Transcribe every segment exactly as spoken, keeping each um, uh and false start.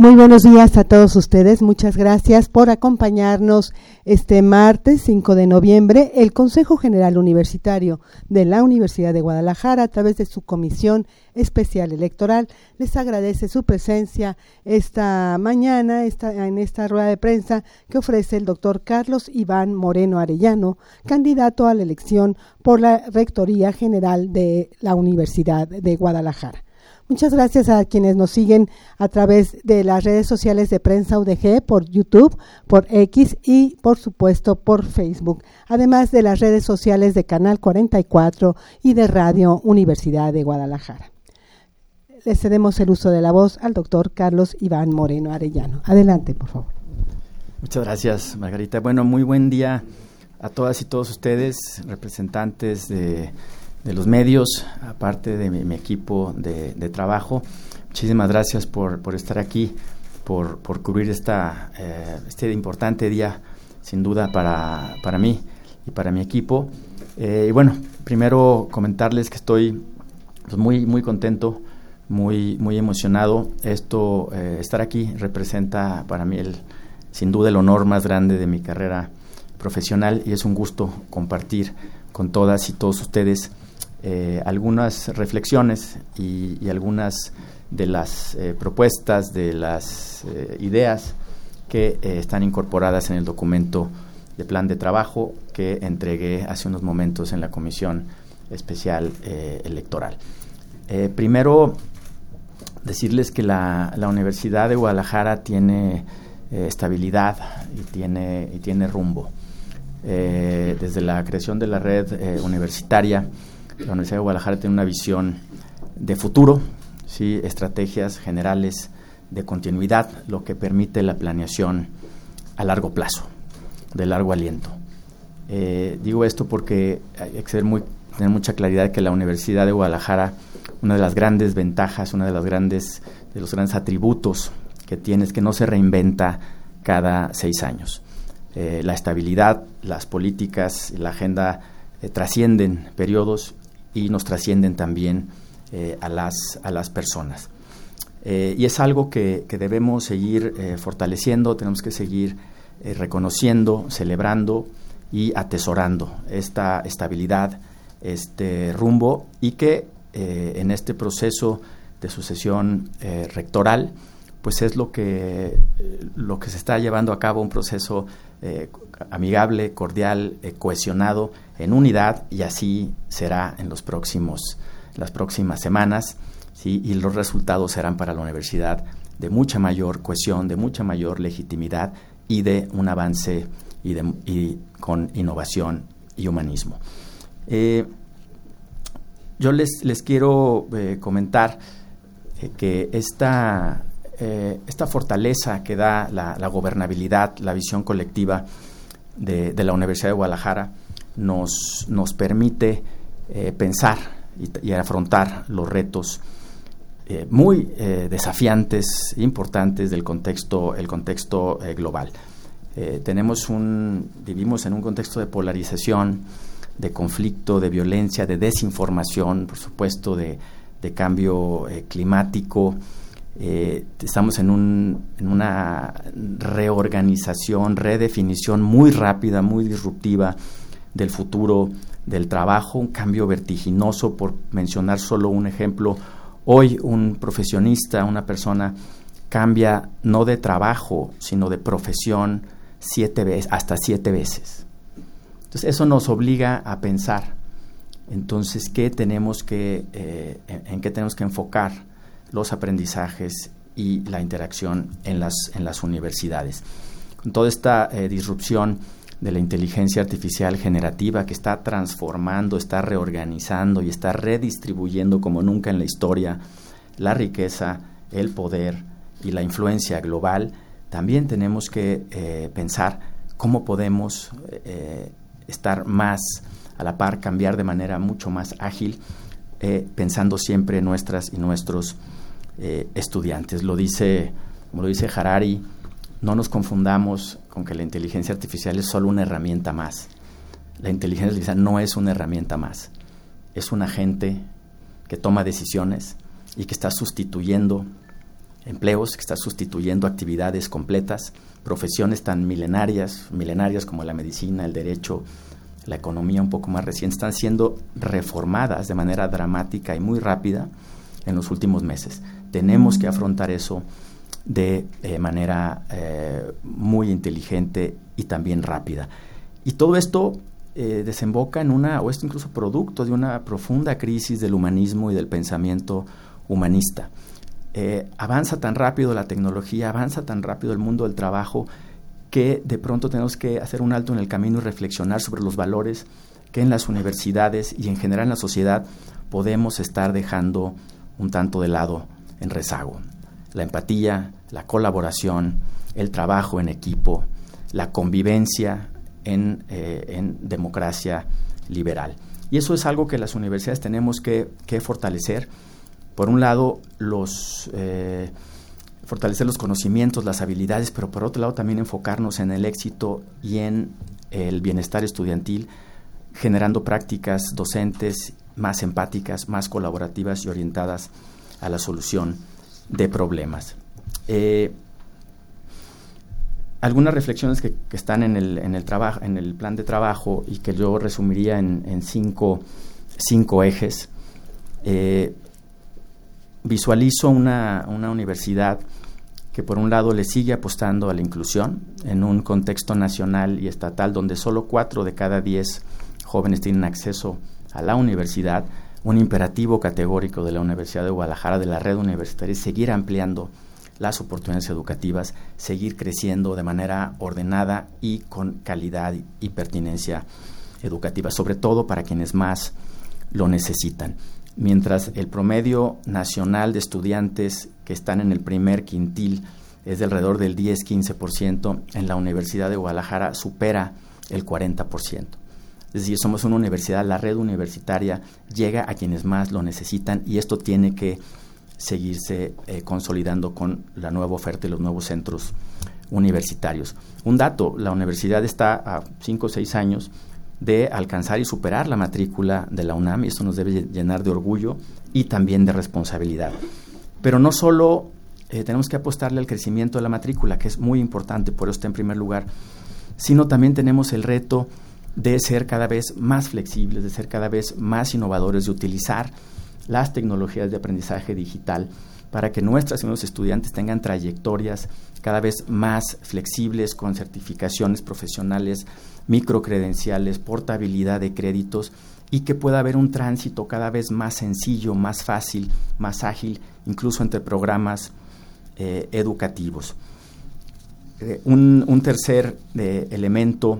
Muy buenos días a todos ustedes. Muchas gracias por acompañarnos este martes cinco de noviembre. El Consejo General Universitario de la Universidad de Guadalajara, a través de su Comisión Especial Electoral, les agradece su presencia esta mañana esta, en esta rueda de prensa que ofrece el doctor Carlos Iván Moreno Arellano, candidato a la elección por la Rectoría General de la Universidad de Guadalajara. Muchas gracias a quienes nos siguen a través de las redes sociales de Prensa U D G, por YouTube, por X y, por supuesto, por Facebook, además de las redes sociales de Canal cuarenta y cuatro y de Radio Universidad de Guadalajara. Le cedemos el uso de la voz al doctor Carlos Iván Moreno Arellano. Adelante, por favor. Muchas gracias, Margarita. Bueno, muy buen día a todas y todos ustedes, representantes de... de los medios, aparte de mi, mi equipo de, de trabajo. Muchísimas gracias por, por estar aquí, por, por cubrir esta, eh, este importante día, sin duda, para, para mí y para mi equipo. Eh, y bueno, primero comentarles que estoy pues, muy, muy contento, muy, muy emocionado. Esto, eh, estar aquí representa para mí, el, sin duda, el honor más grande de mi carrera profesional, y es un gusto compartir con todas y todos ustedes Eh, algunas reflexiones y, y algunas de las eh, propuestas, de las eh, ideas que eh, están incorporadas en el documento de plan de trabajo que entregué hace unos momentos en la Comisión Especial eh, Electoral. Eh, primero, decirles que la, la Universidad de Guadalajara tiene eh, estabilidad y tiene, y tiene rumbo. Eh, desde la creación de la red eh, universitaria, la Universidad de Guadalajara tiene una visión de futuro, ¿sí? Estrategias generales de continuidad, lo que permite la planeación a largo plazo, de largo aliento. Eh, digo esto porque hay que ser muy, tener mucha claridad de que la Universidad de Guadalajara, una de las grandes ventajas, una de las grandes, de los grandes atributos que tiene es que no se reinventa cada seis años. Eh, la estabilidad, las políticas, la agenda eh, trascienden periodos y nos trascienden también eh, a las a las personas. Eh, y es algo que, que debemos seguir eh, fortaleciendo, tenemos que seguir eh, reconociendo, celebrando y atesorando esta estabilidad, este rumbo, y que eh, en este proceso de sucesión eh, rectoral, pues es lo que, eh, lo que se está llevando a cabo, un proceso eh, amigable, cordial, eh, cohesionado, en unidad, y así será en los próximos, las próximas semanas, ¿sí? Y los resultados serán para la universidad de mucha mayor cohesión, de mucha mayor legitimidad y de un avance y, de, y con innovación y humanismo. Eh, yo les, les quiero eh, comentar eh, que esta, eh, esta fortaleza que da la, la gobernabilidad, la visión colectiva de, de la Universidad de Guadalajara, nos, nos permite eh, pensar y, y afrontar los retos eh, muy eh, desafiantes, importantes del contexto, el contexto eh, global. Eh, tenemos un, vivimos en un contexto de polarización, de conflicto, de violencia, de desinformación, por supuesto, de, de cambio eh, climático. Eh, estamos en, un, en una reorganización, redefinición muy rápida, muy disruptiva del futuro del trabajo, un cambio vertiginoso, por mencionar solo un ejemplo. Hoy un profesionista, una persona, cambia no de trabajo, sino de profesión siete veces, hasta siete veces. Entonces, eso nos obliga a pensar, entonces, ¿qué tenemos que, eh, en, en qué tenemos que enfocar los aprendizajes y la interacción en las, en las universidades? Con toda esta eh, disrupción de la inteligencia artificial generativa que está transformando, está reorganizando y está redistribuyendo como nunca en la historia la riqueza, el poder y la influencia global, también tenemos que eh, pensar cómo podemos eh, estar más a la par, cambiar de manera mucho más ágil, eh, pensando siempre en nuestras y nuestros eh, estudiantes. Lo dice, como lo dice Harari, no nos confundamos con que la inteligencia artificial es solo una herramienta más. La inteligencia artificial no es una herramienta más, es un agente que toma decisiones y que está sustituyendo empleos, que está sustituyendo actividades completas, profesiones tan milenarias, milenarias como la medicina, el derecho, la economía un poco más reciente, están siendo reformadas de manera dramática y muy rápida en los últimos meses. Tenemos que afrontar eso de eh, manera eh, muy inteligente y también rápida. Y todo esto eh, desemboca en una, o es incluso producto de una profunda crisis del humanismo y del pensamiento humanista. Eh, avanza tan rápido la tecnología, avanza tan rápido el mundo del trabajo, que de pronto tenemos que hacer un alto en el camino y reflexionar sobre los valores que en las universidades y en general en la sociedad podemos estar dejando un tanto de lado en rezago. La empatía, la colaboración, el trabajo en equipo, la convivencia en, eh, en democracia liberal. Y eso es algo que las universidades tenemos que, que fortalecer. Por un lado, los... Eh, fortalecer los conocimientos, las habilidades, pero por otro lado también enfocarnos en el éxito y en el bienestar estudiantil, generando prácticas docentes más empáticas, más colaborativas y orientadas a la solución de problemas. Eh, algunas reflexiones que, que están en el, en el trabajo, en el plan de trabajo y que yo resumiría en, en cinco, cinco ejes. Eh, visualizo una, una universidad que por un lado le sigue apostando a la inclusión en un contexto nacional y estatal donde solo cuatro de cada diez jóvenes tienen acceso a la universidad. Un imperativo categórico de la Universidad de Guadalajara, de la red universitaria, es seguir ampliando las oportunidades educativas, seguir creciendo de manera ordenada y con calidad y pertinencia educativa, sobre todo para quienes más lo necesitan. Mientras el promedio nacional de estudiantes que están en el primer quintil es de alrededor del diez a quince por ciento, en la Universidad de Guadalajara supera el cuarenta por ciento. Es decir, somos una universidad, la red universitaria llega a quienes más lo necesitan y esto tiene que seguirse eh, consolidando con la nueva oferta y los nuevos centros universitarios. Un dato, la universidad está a cinco o seis años de alcanzar y superar la matrícula de la UNAM, y esto nos debe llenar de orgullo y también de responsabilidad. Pero no solo eh, tenemos que apostarle al crecimiento de la matrícula, que es muy importante, por eso está en primer lugar, sino también tenemos el reto de ser cada vez más flexibles, de ser cada vez más innovadores, de utilizar las tecnologías de aprendizaje digital para que nuestras y nuestros estudiantes tengan trayectorias cada vez más flexibles, con certificaciones profesionales, microcredenciales, portabilidad de créditos, y que pueda haber un tránsito cada vez más sencillo, más fácil, más ágil, incluso entre programas eh, educativos. Eh, un, un tercer eh, elemento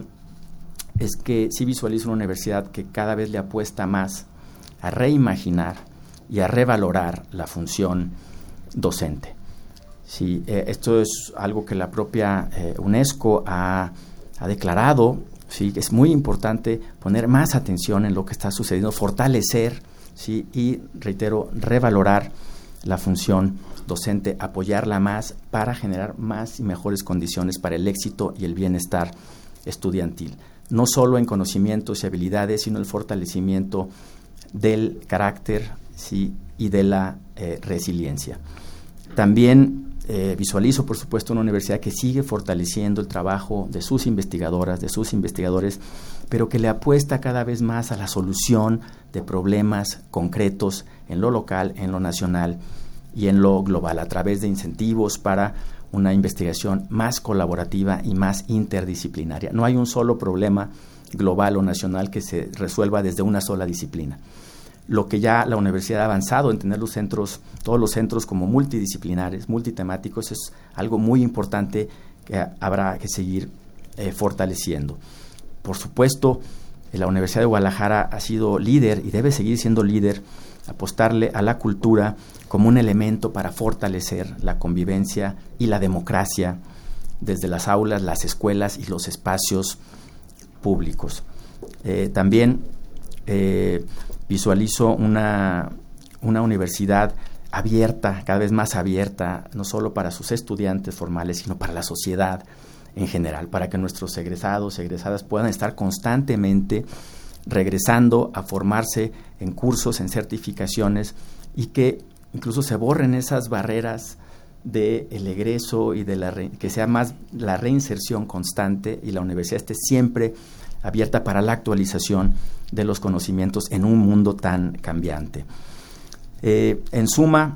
es que sí visualizo una universidad que cada vez le apuesta más a reimaginar y a revalorar la función docente. Sí, eh, esto es algo que la propia eh, UNESCO ha, ha declarado. Sí, es muy importante poner más atención en lo que está sucediendo, fortalecer, sí, y reitero, revalorar la función docente, apoyarla más para generar más y mejores condiciones para el éxito y el bienestar estudiantil. No solo en conocimientos y habilidades, sino el fortalecimiento del carácter, sí, y de la eh, resiliencia. También eh, visualizo, por supuesto, una universidad que sigue fortaleciendo el trabajo de sus investigadoras, de sus investigadores, pero que le apuesta cada vez más a la solución de problemas concretos en lo local, en lo nacional y en lo global, a través de incentivos para una investigación más colaborativa y más interdisciplinaria. No hay un solo problema global o nacional que se resuelva desde una sola disciplina. Lo que ya la universidad ha avanzado en tener los centros, todos los centros como multidisciplinares, multitemáticos, es algo muy importante que habrá que seguir eh, fortaleciendo. Por supuesto, la Universidad de Guadalajara ha sido líder y debe seguir siendo líder, apostarle a la cultura como un elemento para fortalecer la convivencia y la democracia desde las aulas, las escuelas y los espacios públicos. Eh, también eh, visualizo una, una universidad abierta, cada vez más abierta, no solo para sus estudiantes formales, sino para la sociedad en general, para que nuestros egresados y egresadas puedan estar constantemente regresando a formarse en cursos, en certificaciones, y que incluso se borren esas barreras del egreso y de la re, que sea más la reinserción constante y la universidad esté siempre abierta para la actualización de los conocimientos en un mundo tan cambiante. Eh, en suma,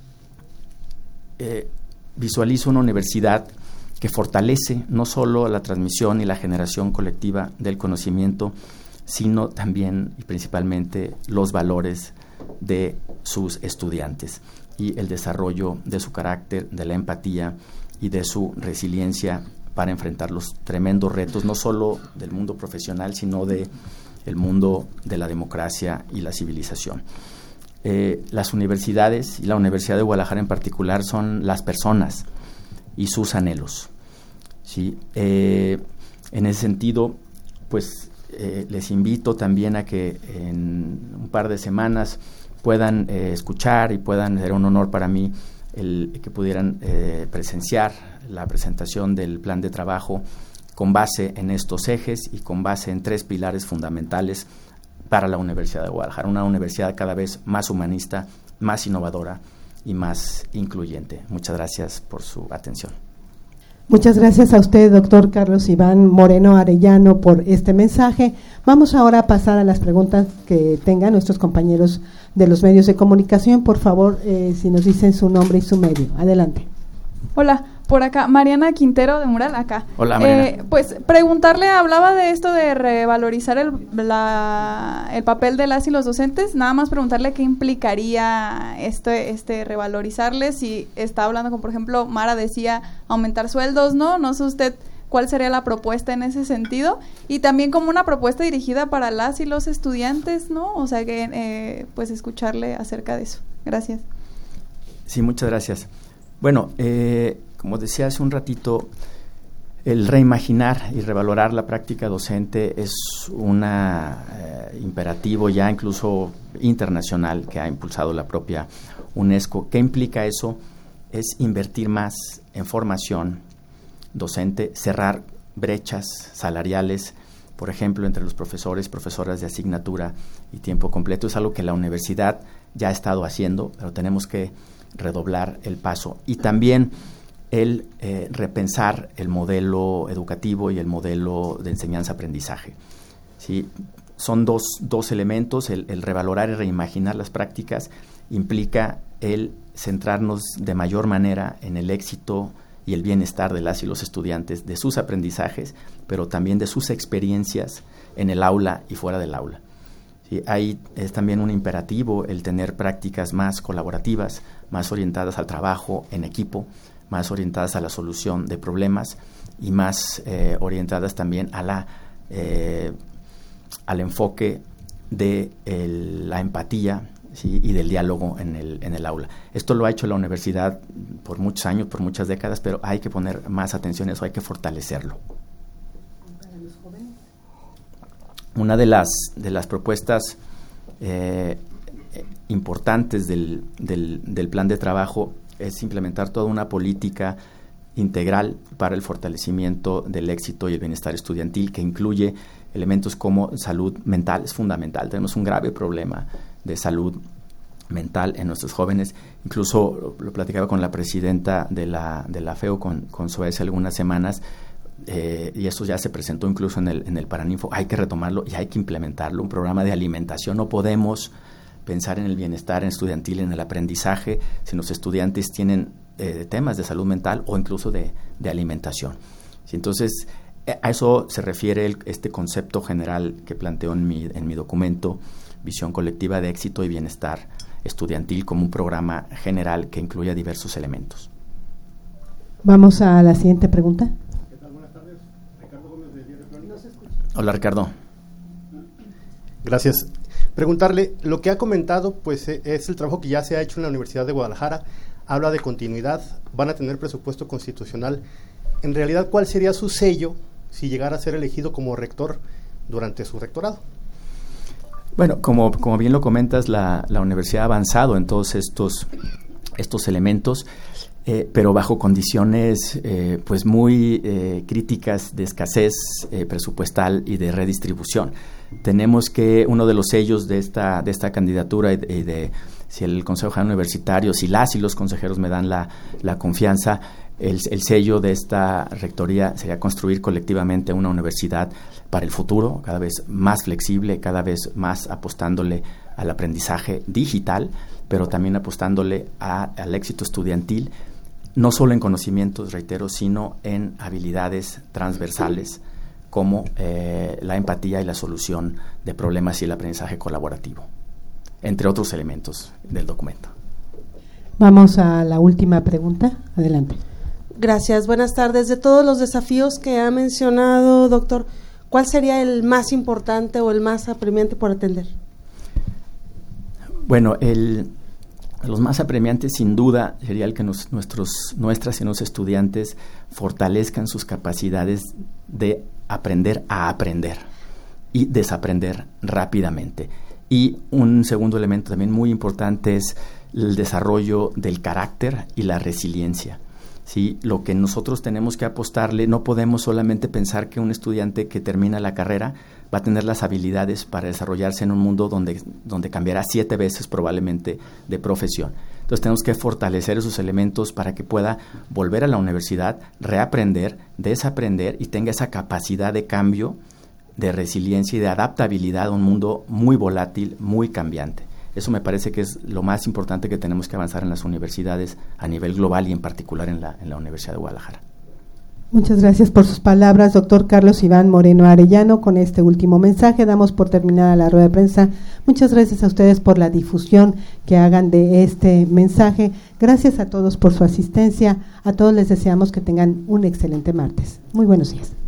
eh, visualizo una universidad que fortalece no solo la transmisión y la generación colectiva del conocimiento, sino también y principalmente los valores de sus estudiantes y el desarrollo de su carácter, de la empatía y de su resiliencia para enfrentar los tremendos retos, no solo del mundo profesional, sino de el mundo de la democracia y la civilización. Eh, las universidades, y la Universidad de Guadalajara en particular, son las personas y sus anhelos, ¿sí? Eh, en ese sentido, pues eh, les invito también a que en un par de semanas puedan eh, escuchar y puedan, ser un honor para mí el que pudieran eh, presenciar la presentación del plan de trabajo con base en estos ejes y con base en tres pilares fundamentales para la Universidad de Guadalajara, una universidad cada vez más humanista, más innovadora y más incluyente. Muchas gracias por su atención. Muchas gracias a usted, doctor Carlos Iván Moreno Arellano, por este mensaje. Vamos ahora a pasar a las preguntas que tengan nuestros compañeros de los medios de comunicación. Por favor, eh, si nos dicen su nombre y su medio. Adelante. Hola, por acá, Mariana Quintero de Mural, acá. Hola, Mariana. Eh, pues preguntarle, hablaba de esto de revalorizar el, la, el papel de las y los docentes, nada más preguntarle qué implicaría este, este revalorizarles, si está hablando con, por ejemplo, Mara decía aumentar sueldos, ¿no? No sé usted cuál sería la propuesta en ese sentido, y también como una propuesta dirigida para las y los estudiantes, ¿no? O sea, que eh, pues escucharle acerca de eso. Gracias. Sí, muchas gracias. Bueno, eh, como decía hace un ratito, el reimaginar y revalorar la práctica docente es un eh, imperativo ya incluso internacional que ha impulsado la propia UNESCO. ¿Qué implica eso? Es invertir más en formación docente, cerrar brechas salariales, por ejemplo, entre los profesores, profesoras de asignatura y tiempo completo. Es algo que la universidad ya ha estado haciendo, pero tenemos que redoblar el paso. Y también el eh, repensar el modelo educativo y el modelo de enseñanza-aprendizaje. ¿Sí? Son dos, dos elementos, el, el revalorar y reimaginar las prácticas implica el centrarnos de mayor manera en el éxito y el bienestar de las y los estudiantes, de sus aprendizajes, pero también de sus experiencias en el aula y fuera del aula. ¿Sí? Ahí es también un imperativo el tener prácticas más colaborativas, más orientadas al trabajo en equipo, más orientadas a la solución de problemas y más eh, orientadas también a la, eh, al enfoque de el, la empatía, ¿sí? Y del diálogo en el, en el aula. Esto lo ha hecho la universidad por muchos años, por muchas décadas, pero hay que poner más atención a eso, hay que fortalecerlo. ¿Para los jóvenes? Una de las, de las propuestas eh, importantes del, del, del plan de trabajo es implementar toda una política integral para el fortalecimiento del éxito y el bienestar estudiantil, que incluye elementos como salud mental. Es fundamental. Tenemos un grave problema de salud mental en nuestros jóvenes. Incluso lo, lo platicaba con la presidenta de la, de la FEO, con, con Zoe, hace algunas semanas, eh, y esto ya se presentó incluso en el, en el Paraninfo. Hay que retomarlo y hay que implementarlo. Un programa de alimentación. No podemos pensar en el bienestar estudiantil, en el aprendizaje, si los estudiantes tienen eh, temas de salud mental o incluso de, de alimentación. ¿Sí? Entonces, a eso se refiere el, este concepto general que planteo en mi, en mi documento, Visión Colectiva de Éxito y Bienestar Estudiantil, como un programa general que incluya diversos elementos. Vamos a la siguiente pregunta. ¿Qué tal? Buenas tardes. Ricardo Gómez de Diario Crónica. Hola, Ricardo. Gracias. Preguntarle, lo que ha comentado pues es el trabajo que ya se ha hecho en la Universidad de Guadalajara, habla de continuidad, van a tener presupuesto constitucional. En realidad, ¿cuál sería su sello si llegara a ser elegido como rector durante su rectorado? Bueno, como, como bien lo comentas, la, la universidad ha avanzado en todos estos, estos elementos, eh, pero bajo condiciones eh, pues muy eh, críticas de escasez eh, presupuestal y de redistribución. Tenemos que, uno de los sellos de esta, de esta candidatura y de, y de si el Consejo General Universitario, si las y los consejeros me dan la, la confianza, el, el sello de esta rectoría sería construir colectivamente una universidad para el futuro, cada vez más flexible, cada vez más apostándole al aprendizaje digital, pero también apostándole a, al éxito estudiantil, no solo en conocimientos, reitero, sino en habilidades transversales como eh, la empatía y la solución de problemas y el aprendizaje colaborativo, entre otros elementos del documento. Vamos a la última pregunta. Adelante. Gracias, buenas tardes. De todos los desafíos que ha mencionado, doctor, ¿cuál sería el más importante o el más apremiante por atender? Bueno, el, los más apremiantes sin duda sería el que nos, nuestros, nuestras y nuestros estudiantes fortalezcan sus capacidades de aprender a aprender y desaprender rápidamente. Y un segundo elemento también muy importante es el desarrollo del carácter y la resiliencia. ¿Sí? Lo que nosotros tenemos que apostarle, no podemos solamente pensar que un estudiante que termina la carrera va a tener las habilidades para desarrollarse en un mundo donde, donde cambiará siete veces probablemente de profesión. Entonces tenemos que fortalecer esos elementos para que pueda volver a la universidad, reaprender, desaprender y tenga esa capacidad de cambio, de resiliencia y de adaptabilidad a un mundo muy volátil, muy cambiante. Eso me parece que es lo más importante que tenemos que avanzar en las universidades a nivel global y en particular en la, en la Universidad de Guadalajara. Muchas gracias por sus palabras, doctor Carlos Iván Moreno Arellano. Con este último mensaje damos por terminada la rueda de prensa. Muchas gracias a ustedes por la difusión que hagan de este mensaje. Gracias a todos por su asistencia. A todos les deseamos que tengan un excelente martes. Muy buenos días.